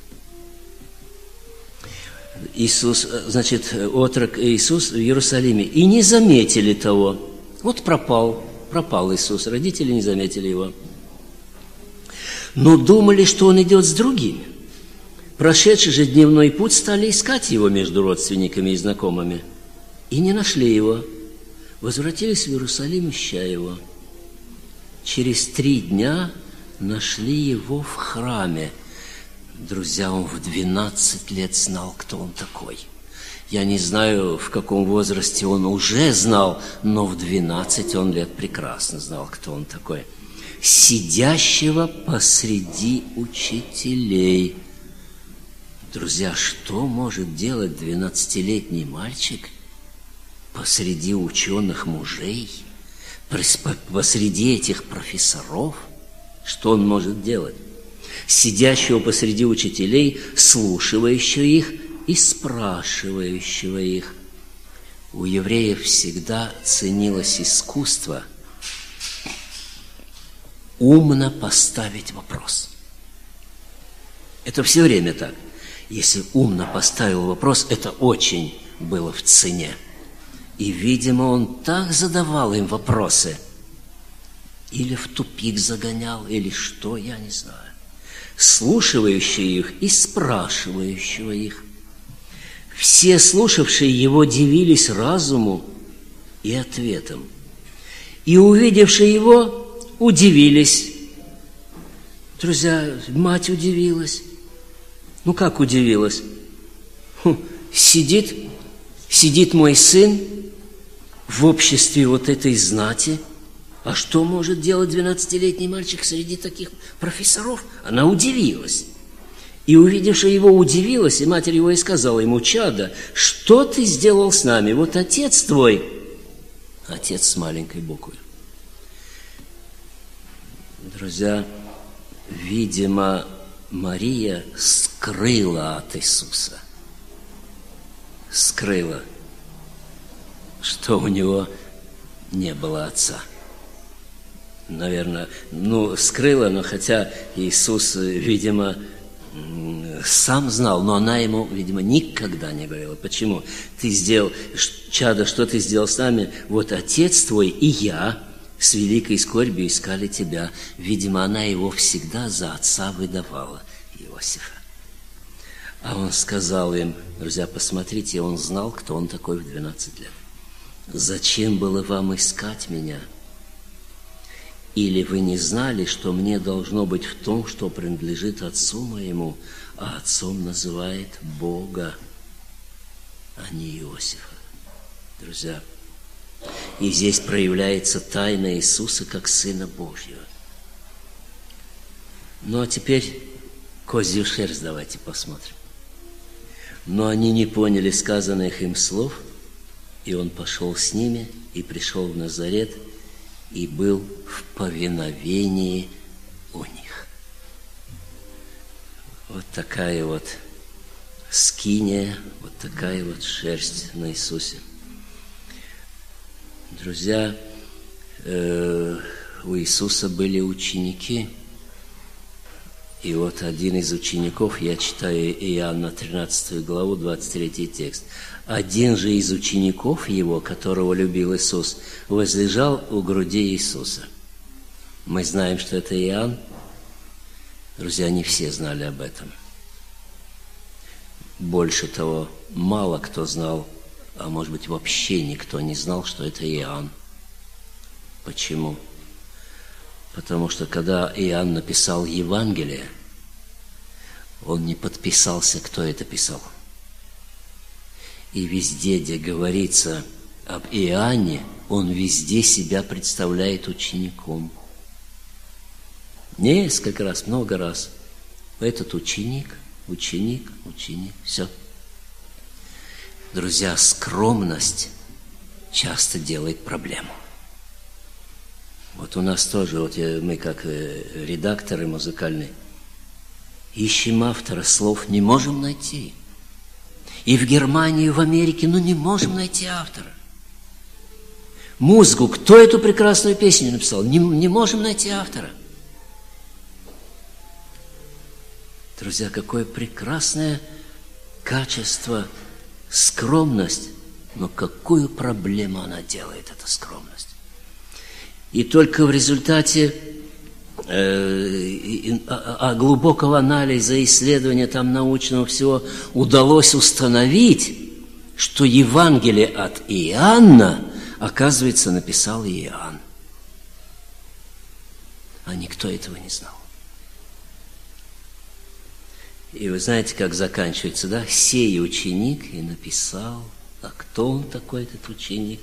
Иисус, значит, отрок Иисус в Иерусалиме. И не заметили того. Вот пропал, пропал Иисус. Родители не заметили его. Но думали, что он идет с другими. Прошедший же дневной путь стали искать его между родственниками и знакомыми. И не нашли его. Возвратились в Иерусалим, ища его. Через три дня нашли его в храме. Друзья, он в двенадцать лет знал, кто он такой. Я не знаю, в каком возрасте он уже знал, но в двенадцать он лет прекрасно знал, кто он такой. Сидящего посреди учителей. Друзья, что может делать двенадцатилетний мальчик посреди ученых мужей, посреди этих профессоров? Что он может делать? Сидящего посреди учителей, слушающего их и спрашивающего их. У евреев всегда ценилось искусство умно поставить вопрос. Это все время так. Если умно поставил вопрос, это очень было в цене. И, видимо, он так задавал им вопросы, или в тупик загонял, или что, я не знаю. Слушающего их и спрашивающего их. Все слушавшие его дивились разуму и ответам, и увидевшие его удивились. Друзья, мать удивилась. Ну, как удивилась? Хм, сидит, сидит мой сын в обществе вот этой знати. А что может делать двенадцатилетний мальчик среди таких профессоров? Она удивилась. И, увидевшая его, удивилась, и матерь его и сказала ему: «Чадо, что ты сделал с нами? Вот отец твой...» Отец с маленькой буквы. Друзья, видимо, Мария скрыла от Иисуса. Скрыла, что у него не было отца. Наверное, ну, скрыла, но хотя Иисус, видимо, сам знал, но она ему, видимо, никогда не говорила. Почему? Ты сделал, чадо, что ты сделал с нами? Вот отец твой и я с великой скорбью искали тебя. Видимо, она его всегда за отца выдавала, Иосифа. А он сказал им: друзья, посмотрите, он знал, кто он такой в двенадцать лет. Зачем было вам искать меня? Или вы не знали, что мне должно быть в том, что принадлежит отцу моему, а отцом называет Бога, а не Иосифа? Друзья, и здесь проявляется тайна Иисуса как Сына Божьего. Ну, а теперь козью шерсть давайте посмотрим. Но они не поняли сказанных им слов, и он пошел с ними и пришел в Назарет, и был в повиновении у них. Вот такая вот скиния, вот такая вот шерсть на Иисусе. Друзья, э, у Иисуса были ученики, и вот один из учеников, я читаю Иоанна тринадцатую главу, двадцать третий текст. Один же из учеников его, которого любил Иисус, возлежал у груди Иисуса. Мы знаем, что это Иоанн. Друзья, не все знали об этом. Больше того, мало кто знал, а может быть вообще никто не знал, что это Иоанн. Почему? Потому что когда Иоанн написал Евангелие, он не подписался, кто это писал. И везде, где говорится об Иоанне, он везде себя представляет учеником. Несколько раз, много раз. Этот ученик, ученик, ученик, все. Друзья, скромность часто делает проблему. Вот у нас тоже, вот мы как редакторы музыкальные, ищем автора, слов не можем найти. И в Германии, и в Америке, ну не можем найти автора. Музыку, кто эту прекрасную песню написал, не, не можем найти автора. Друзья, какое прекрасное качество, скромность, но какую проблему она делает, эта скромность. И только в результате э, а, а глубокого анализа, исследования там научного всего удалось установить, что Евангелие от Иоанна, оказывается, написал Иоанн. А никто этого не знал. И вы знаете, как заканчивается, да? «Сей ученик и написал». А кто он такой, этот ученик?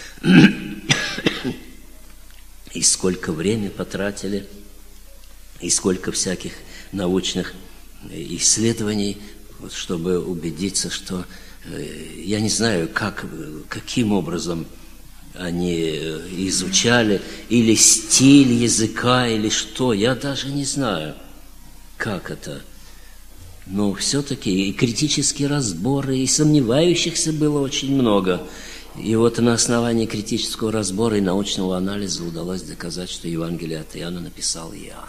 И сколько времени потратили, и сколько всяких научных исследований, вот, чтобы убедиться, что, я не знаю, как, каким образом они изучали, или стиль языка, или что, я даже не знаю, как это. Но все-таки и критические разборы, и сомневающихся было очень много. И вот на основании критического разбора и научного анализа удалось доказать, что Евангелие от Иоанна написал Иоанн.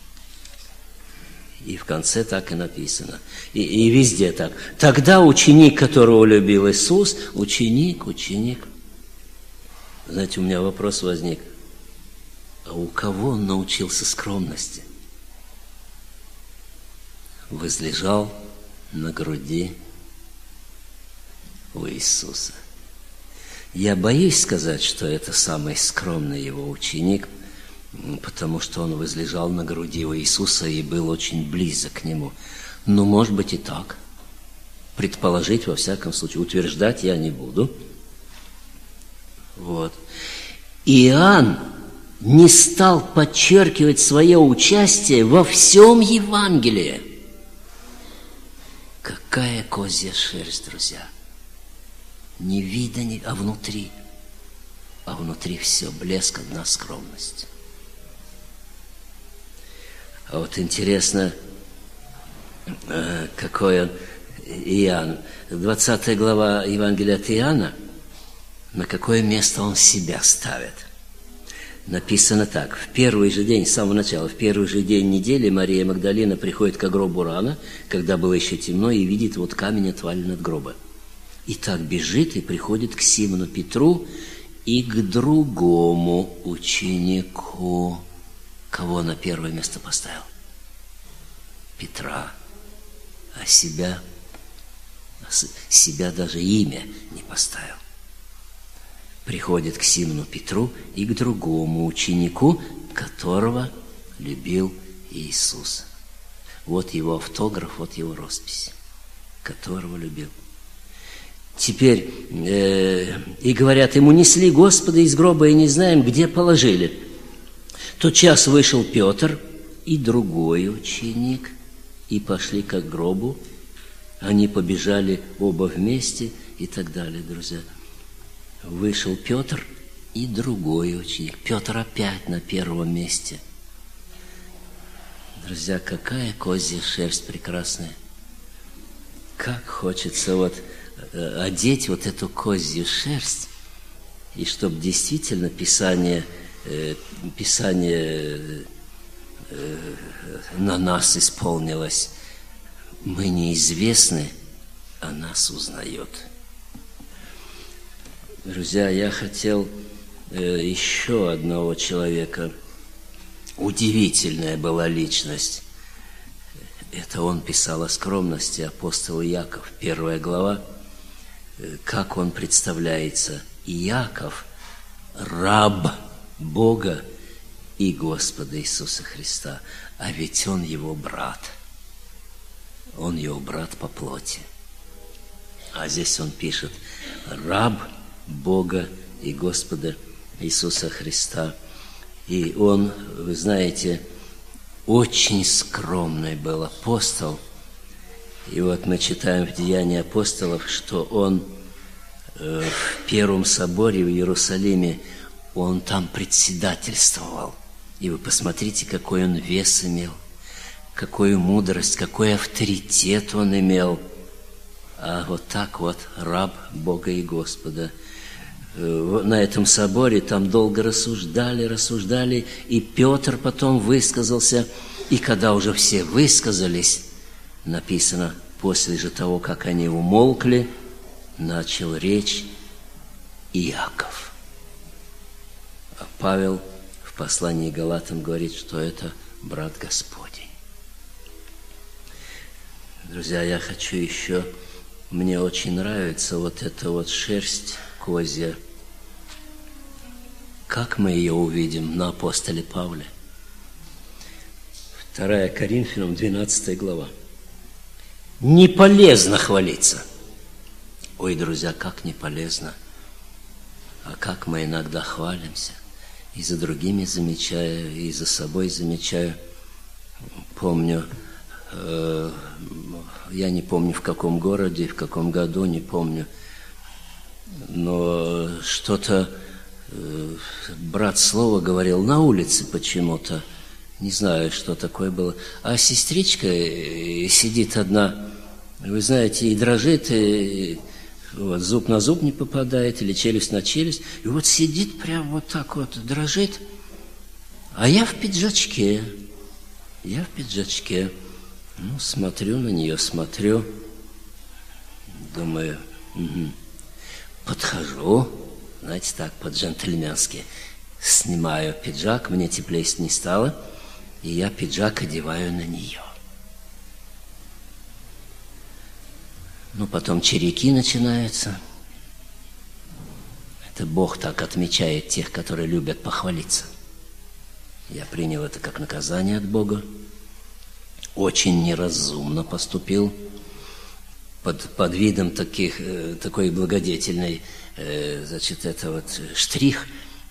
И в конце так и написано. И, и везде так. Тогда ученик, которого любил Иисус, ученик, ученик. Знаете, у меня вопрос возник. А у кого он научился скромности? Возлежал на груди у Иисуса. Я боюсь сказать, что это самый скромный его ученик, потому что он возлежал на груди у Иисуса и был очень близок к нему. Но, может быть, и так. Предположить, во всяком случае, утверждать я не буду. Вот. Иоанн не стал подчеркивать свое участие во всем Евангелии. Какая козья шерсть, друзья! Не видно, не, а внутри. А внутри все блеск, одна скромность. А вот интересно, какой он Иоанн. двадцатая глава Евангелия от Иоанна, на какое место он себя ставит. Написано так. В первый же день, с самого начала, в первый же день недели Мария Магдалина приходит к гробу рано, когда было еще темно, и видит, вот камень отвален от гроба. И так бежит и приходит к Симону Петру и к другому ученику. Кого на первое место поставил? Петра. А себя, себя даже имя не поставил. Приходит к Симону Петру и к другому ученику, которого любил Иисус. Вот его автограф, вот его роспись. Которого любил. Теперь, э, и говорят, ему несли Господа из гроба, и не знаем, где положили. Тотчас вышел Петр и другой ученик, и пошли к гробу. Они побежали оба вместе и так далее, друзья. Вышел Петр и другой ученик. Петр опять на первом месте. Друзья, какая козья шерсть прекрасная. Как хочется вот одеть вот эту козью шерсть, и чтобы действительно Писание, э, Писание э, на нас исполнилось. Мы неизвестны, а нас узнает. Друзья, я хотел э, еще одного человека. Удивительная была личность. Это он писал о скромности, апостол Иаков, первая глава. Как он представляется? Иаков, раб Бога и Господа Иисуса Христа. А ведь он его брат. Он его брат по плоти. А здесь он пишет: раб Бога и Господа Иисуса Христа. И он, вы знаете, очень скромный был апостол. И вот мы читаем в Деянии апостолов, что он э, в Первом соборе в Иерусалиме, он там председательствовал. И вы посмотрите, какой он вес имел, какую мудрость, какой авторитет он имел. А вот так вот раб Бога и Господа. Э, на этом соборе там долго рассуждали, рассуждали, и Петр потом высказался. И когда уже все высказались, написано, после же того, как они умолкли, начал речь Иаков. А Павел в послании к Галатам говорит, что это брат Господень. Друзья, я хочу еще, мне очень нравится вот эта вот шерсть козья. Как мы ее увидим на апостоле Павле? вторая Коринфянам, двенадцатая глава. Не полезно хвалиться. Ой, друзья, как не полезно. А как мы иногда хвалимся. И за другими замечаю, и за собой замечаю. Помню, э, я не помню в каком городе, в каком году, не помню. Но что-то э, брат Слова говорил на улице почему-то. Не знаю, что такое было. А сестричка сидит одна, вы знаете, и дрожит, и вот, зуб на зуб не попадает, или челюсть на челюсть. И вот сидит прям вот так вот, дрожит. А я в пиджачке. Я в пиджачке. Ну, смотрю на нее, смотрю. Думаю, угу. Подхожу, знаете, так, по-джентльменски. Снимаю пиджак, мне теплее не стало. И я пиджак одеваю на нее. Ну, потом чирики начинаются. Это Бог так отмечает тех, которые любят похвалиться. Я принял это как наказание от Бога. Очень неразумно поступил. Под, под видом таких, такой благодетельной, значит, это вот штрих,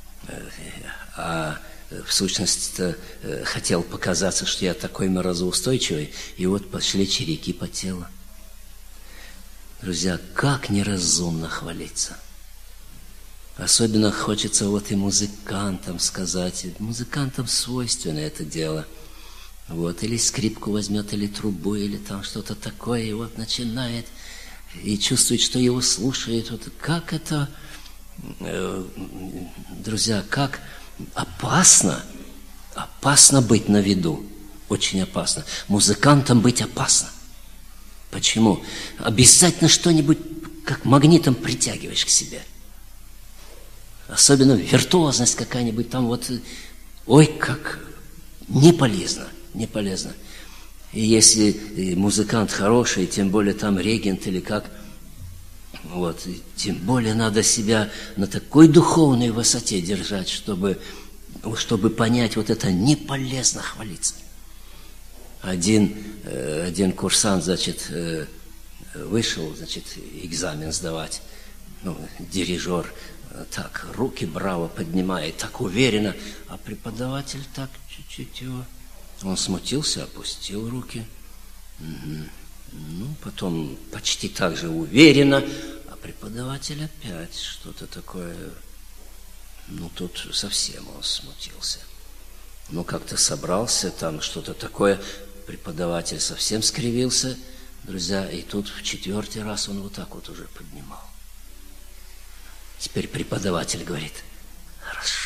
а в сущности-то хотел показаться, что я такой морозоустойчивый, и вот пошли чирики по телу. Друзья, как неразумно хвалиться. Особенно хочется вот и музыкантам сказать, музыкантам свойственно это дело. Вот, или скрипку возьмет, или трубу, или там что-то такое, и вот начинает, и чувствует, что его слушают. Вот как это, э, друзья, как опасно, опасно быть на виду, очень опасно. Музыкантам быть опасно. Почему? Обязательно что-нибудь как магнитом притягиваешь к себе. Особенно виртуозность какая-нибудь там вот, ой, как не полезно. Не полезно. И если музыкант хороший, тем более там регент или как, вот, тем более надо себя на такой духовной высоте держать, чтобы, чтобы понять, вот это не полезно хвалиться. Один, один курсант, значит, вышел, значит, экзамен сдавать, ну, дирижер так руки браво поднимает, так уверенно, а преподаватель так чуть-чуть его... Он смутился, опустил руки. Угу. Ну, потом почти так же уверенно, а преподаватель опять что-то такое... Ну, тут совсем он смутился. Ну, как-то собрался, там что-то такое, преподаватель совсем скривился, друзья, и тут в четвертый раз он вот так вот уже поднимал. Теперь преподаватель говорит: хорошо.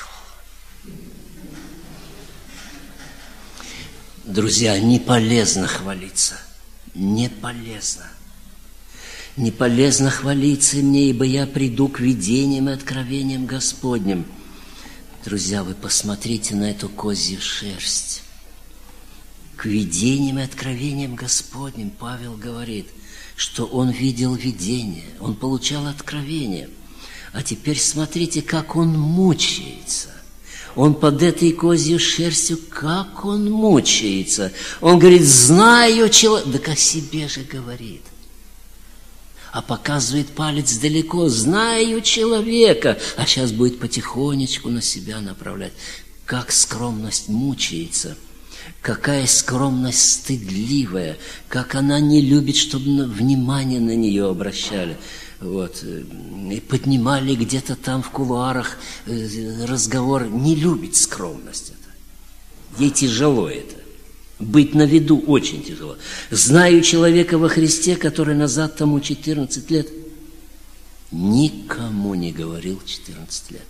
Друзья, не полезно хвалиться, не полезно. Не полезно хвалиться мне, ибо я приду к видениям и откровениям Господним. Друзья, вы посмотрите на эту козью шерсть. К видениям и откровениям Господним Павел говорит, что он видел видение, он получал откровение. А теперь смотрите, как он мучается. Он под этой козью шерстью, как он мучается. Он говорит: знаю человека. Так о себе же говорит. А показывает палец далеко: знаю человека. А сейчас будет потихонечку на себя направлять. Как скромность мучается. Какая скромность стыдливая. Как она не любит, чтобы внимание на нее обращали. Вот, и поднимали где-то там в кулуарах разговор. Не любит скромность это. Ей тяжело это. Быть на виду очень тяжело. Знаю человека во Христе, который назад тому четырнадцать лет никому не говорил четырнадцать лет.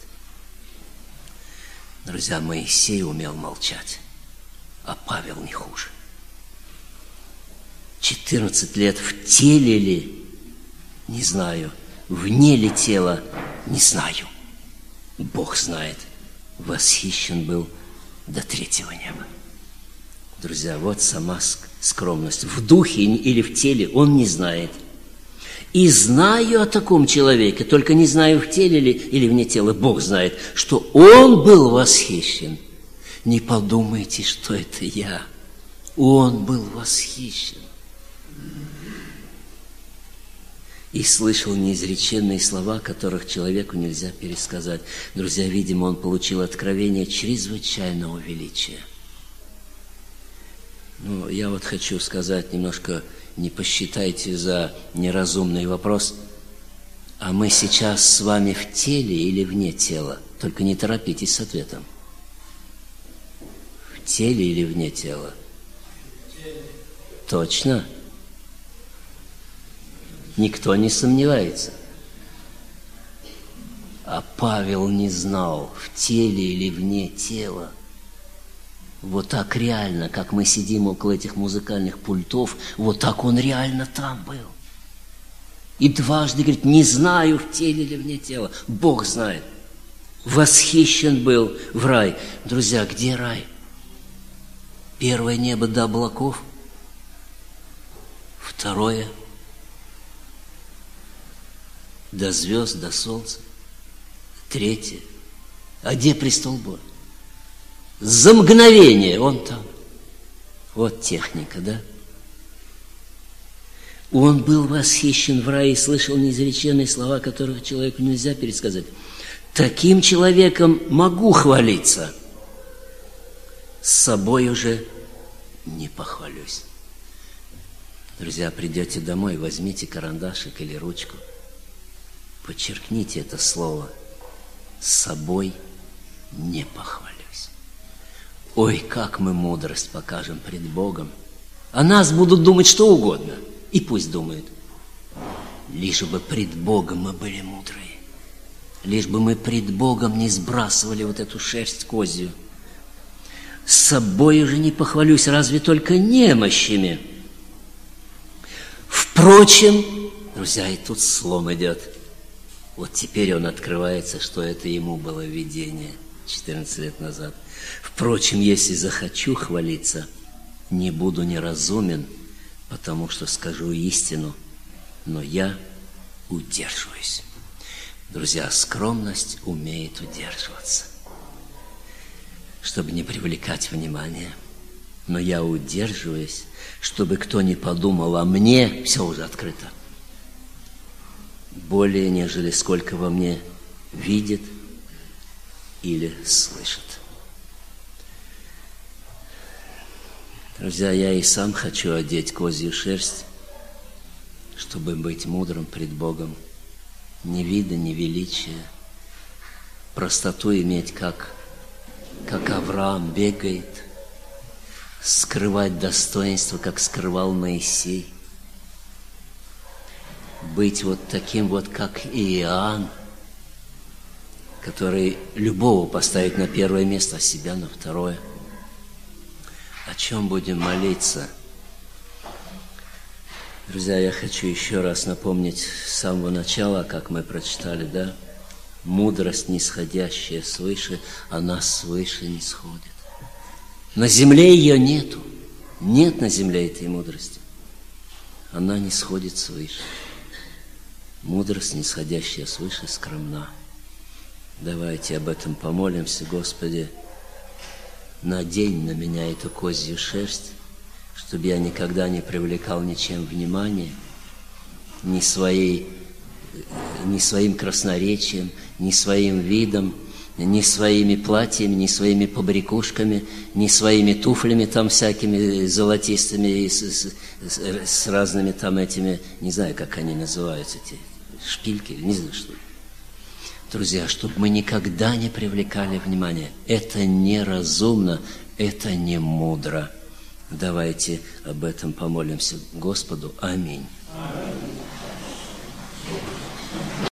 Друзья, Моисей умел молчать, а Павел не хуже. четырнадцать лет в теле ли? Не знаю. Вне ли тела? Не знаю. Бог знает. Восхищен был до третьего неба. Друзья, вот сама скромность. В духе или в теле он не знает. И знаю о таком человеке, только не знаю, в теле ли или вне тела, Бог знает, что он был восхищен. Не подумайте, что это я. Он был восхищен. И слышал неизреченные слова, которых человеку нельзя пересказать. Друзья, видимо, он получил откровение чрезвычайного величия. Ну, я вот хочу сказать немножко, не посчитайте за неразумный вопрос, а мы сейчас с вами в теле или вне тела? Только не торопитесь с ответом. В теле или вне тела? Точно? Никто не сомневается. А Павел не знал, в теле или вне тела. Вот так реально, как мы сидим около этих музыкальных пультов, вот так он реально там был. И дважды говорит: не знаю, в теле или вне тела. Бог знает. Восхищен был в рай. Друзья, где рай? Первое небо до облаков. Второе до звезд, до солнца. Третье. А где престол Божий? За мгновение он там. Вот техника, да? Он был восхищен в рае и слышал неизреченные слова, которых человеку нельзя пересказать. Таким человеком могу хвалиться. С собой уже не похвалюсь. Друзья, придете домой, возьмите карандашик или ручку. Подчеркните это слово. С собой не похвалюсь. Ой, как мы мудрость покажем пред Богом. О нас будут думать что угодно. И пусть думают. Лишь бы пред Богом мы были мудрые. Лишь бы мы пред Богом не сбрасывали вот эту шерсть козью. С собой уже не похвалюсь, разве только немощами. Впрочем, друзья, и тут слом идет. Вот теперь он открывается, что это ему было видение четырнадцать лет назад. Впрочем, если захочу хвалиться, не буду неразумен, потому что скажу истину, но я удерживаюсь. Друзья, скромность умеет удерживаться, чтобы не привлекать внимания. Но я удерживаюсь, чтобы кто не подумал о мне, все уже открыто. Более, нежели сколько во мне видит или слышит. Друзья, я и сам хочу одеть козью шерсть, чтобы быть мудрым пред Богом. Ни вида, ни величия. Простоту иметь, как, как Авраам бегает. Скрывать достоинство, как скрывал Моисей. Быть вот таким вот, как Иоанн, который любого поставит на первое место, а себя на второе. О чем будем молиться? Друзья, я хочу еще раз напомнить с самого начала, как мы прочитали, да? Мудрость, нисходящая свыше, она свыше не сходит. На земле ее нету. Нет на земле этой мудрости. Она не сходит свыше. Мудрость, нисходящая свыше, скромна. Давайте об этом помолимся. Господи, надень на меня эту козью шерсть, чтобы я никогда не привлекал ничем внимания, ни, своей, ни своим красноречием, ни своим видом, ни своими платьями, ни своими побрякушками, ни своими туфлями там всякими золотистыми и с, с, с, с разными там этими, не знаю, как они называются, эти шпильки, не знаю что. Друзья, чтобы мы никогда не привлекали внимания. Это неразумно, это не мудро. Давайте об этом помолимся Господу. Аминь.